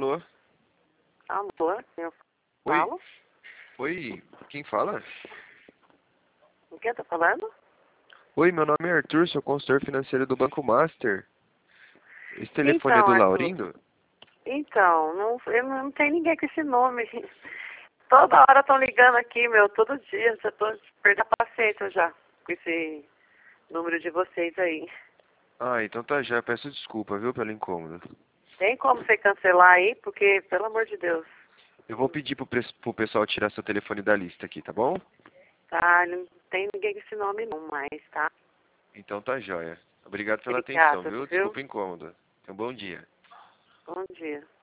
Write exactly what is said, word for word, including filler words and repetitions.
Alô? Alô, eu Oi? falo? Oi, quem fala? O que tá falando? Oi, meu nome é Arthur, sou consultor financeiro do Banco Master. Esse telefone é Então, do Arthur, Laurindo? então, não, eu não tem ninguém com esse nome. Toda hora estão ligando aqui, meu, todo dia. Já tô perdendo a paciência já com esse número de vocês aí. Ah, então tá já, peço desculpa, viu, pelo incômodo. Tem como você cancelar aí? Porque, pelo amor de Deus, Eu vou pedir pro, pres- pro pessoal tirar seu telefone da lista aqui, tá bom? tá? Não tem ninguém com esse nome não mais, tá? Então tá jóia. Obrigado pela atenção, Obrigada, viu? viu? Desculpa o incômodo. Tenha um bom dia. Bom dia.